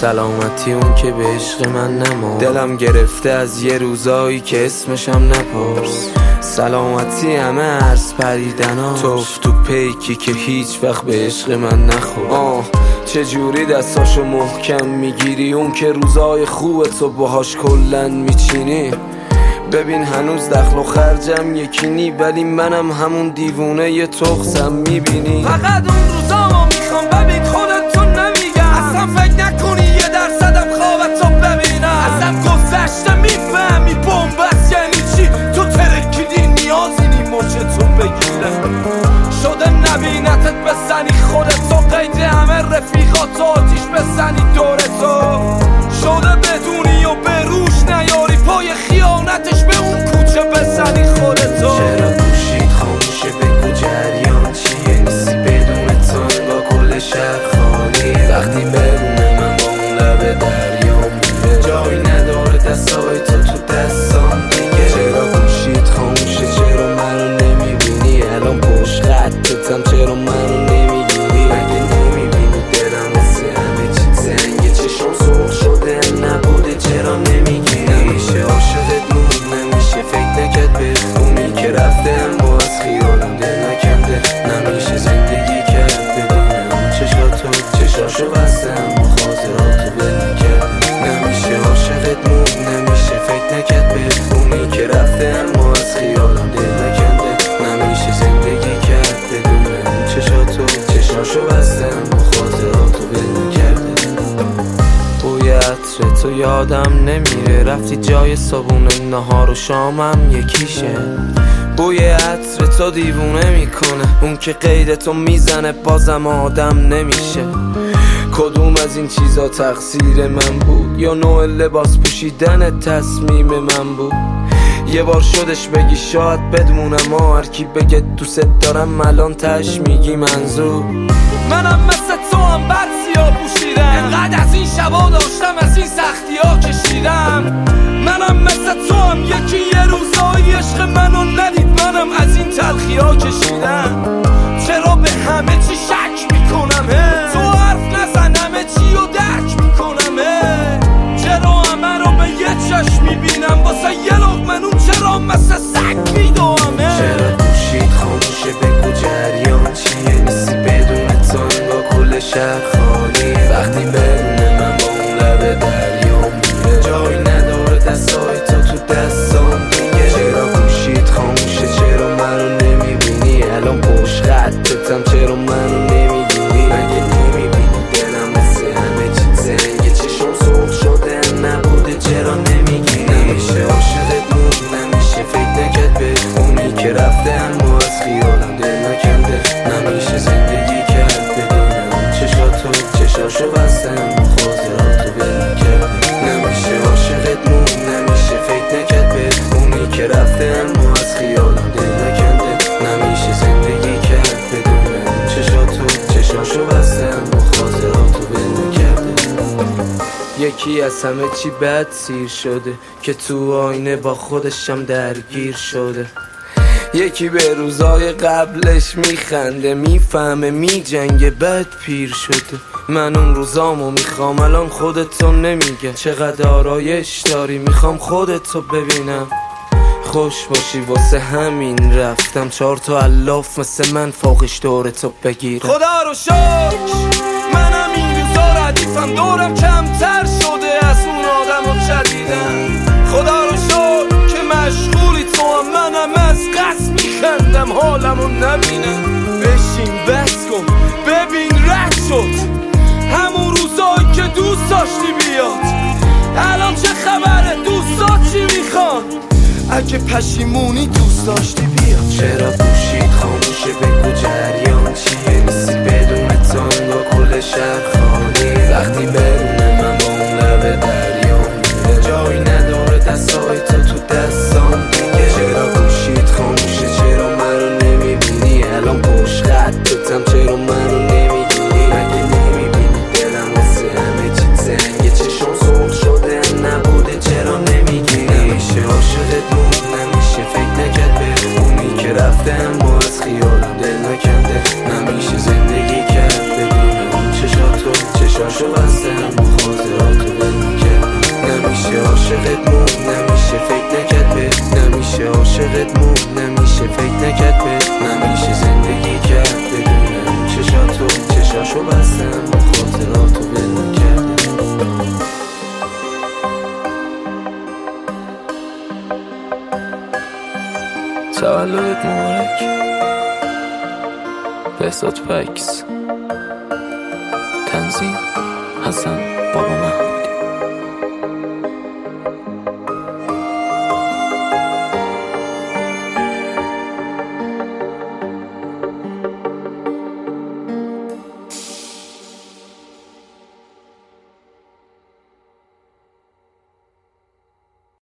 سلامتی اون که به عشق من نما. دلم گرفته از یه روزایی که اسمشم نپرس. سلامتی همه عرض پریدناش، توف تو پیکی که هیچ وقت به عشق من نخور. چجوری دستاشو محکم میگیری، اون که روزای خوبه تو باهاش کلن میچینی. ببین هنوز دخل و خرجم یکی نی، ولی منم همون دیوونه یه تخصم میبینی. فقط اون روزامو میخوام ببین، خودتو نمیگم اصلا فکر نکنی یه درصدم خوابتو ببینم. ازم گذشته میفهمی بومبست یعنی چی، تو ترکیدی نیازی نی مچتو بگیره. شده نبینتت بزنی خودتو، قید همه رفیقاتو آتیش بزنی دورتو. شده بدونی و به روش نیاری، پای خیانتش به اون کوچه بزنی خودتو. چرا گوشید خاموشه، بگو جریان چیه، نیستی بدون تان با کل شهر خالی. وقتی برونه من با اون لب دریا میره، جایی نداره دستای تو دستان دیگه. چرا گوشید خاموشه، چرا منو نمیبینی، الان پشت خطتم چرا منو نمیگیری. مگه نمیبینی دلم واسه همه چی زنگه، چشم سرخ شده نبوده چرا نمیگیری. نمیشه عاشقت موند، نمیشه فکر نکرد بخونی که رفته اما از خیالم دل نکنده. نمیشه زندگی کرد بدون اون چشاتو، چشاشو بسته اما خاطراتو بل نکرده. نمیشه عاشقت موند، نمیشه فکر نکرد بخونی که رفته اما از خیالم دل نکنده. نمیشه زندگی کرد بدون اون چشاتو، چشاشو بسته اما خاطراتو بل نکرده. بوی عطر تو یادم نمیره، رفتی جای صابون نهار و شامم یکیشه. بوی عطر تو دیوونه میکنه، اون که قید تو میزنه بازم آدم نمیشه. کدوم از این چیزا تقصیر من بود، یا نوع لباس پوشیدن تصمیم من بود؟ یه بار شدش بگی شاید بدمونم، هر کی بگه دوست دارم الان تش میگی منظور. منم مثل تو هم بد سیاه پوشیدم، انقدر از این شبا داشتم از این سختی ها کشیدم. منم مثل تو هم یکی یه روزایی عشق منو ندید، منم از این تلخی ها کشیدم. چرا به همه چی شک میکنم، تو حرف نزن همه چی رو درک میکنم. چرا همه رو به یه چشم میبینم، واسه یه لقمه نون چرا مثل سگ میدوام. چرا گوشید خاموشه، بگو جریان چیه، نیستی بدون تان با کل شهر خالی. وقتی برونه من با اون لب دریا میره، جایی نداره دستای تو دستان دیگه. چرا گوشید خاموشه، چرا منو نمیبینی، الان پشت خطتم چرا منو نمیگیری. مگه نمیبینی دلم مثل همه چی زنگه، چشم سرخ شده نبوده چرا نمیگیری. نمیشه عاشقت موند، نمیشه فکر نکرد بخونی که رفته اما از خیالم دل نکنده. نمیشه زندگی کرد بدون اون چشاتو، چشاشو بسته اما خاطراتو بل نکرده. نمیشه عاشقت موند، نمیشه فکر نکرد بخونی که رفته اما از خیالم دل نکنده. نمیشه زندگی کرد بدون اون چشاتو، چشاشو بسته اما خاطراتو بل نکرده. یکی از همه چی بد سیر شده که تو آینه با خودشم درگیر شده. یکی به روزای قبلش میخنده، میفهمه میجنگه بد پیر شده. من اون روزامو میخوام الان خودتو نمیگه، چقدر آرایش داری میخوام خودتو ببینم. خوش باشی واسه همین رفتم، 4 تا الاف مثل من فوقش دورتو بگیره. خدا رو شکر منم این روزا ردیفم، دورم کمتر شده از اون آدم رو چدیدم. خدا رو شکر که مشغولی تو هم، منم از قصد میخندم حالمو نبینم. بشین بس کن ببین رد شد همون روزایی که دوست داشتی بیاد. الان چه خبره، دوستا چی میخوان؟ اگه پشیمونی دوست داشتی بیاد. چرا گوشید خاموشه، بگو جریان چیه، نیستی بدون تان با کل شهر خالی. وقتی برونه من با اون لب دریا میره، جایی نداره دستای تو دستان دیگه. چرا گوشید خاموشه، چرا منو نمیبینی، الان پشت خطتم چرا منو نمیگیری. مگه نمیبینی دلم واسه همه چی زنگه، چشم سرخ شده نبوده چرا نمیگیری. نمیشه عاشقت موند، نمیشه فکر نکرد بخونی که رفته اما از خیالم دل نکنده. نمیشه زندگی کرد بدون اون چشاتو، چشاشو بسته اما خاطرات یادت موند نمیشه فکر نکرد بهت نمیشه زندگی کرد بدون چشاتو چشاشو بستم با خاطراتو ول نکردم. تولدت مبارک بهزاد پکس. تنظیم حسن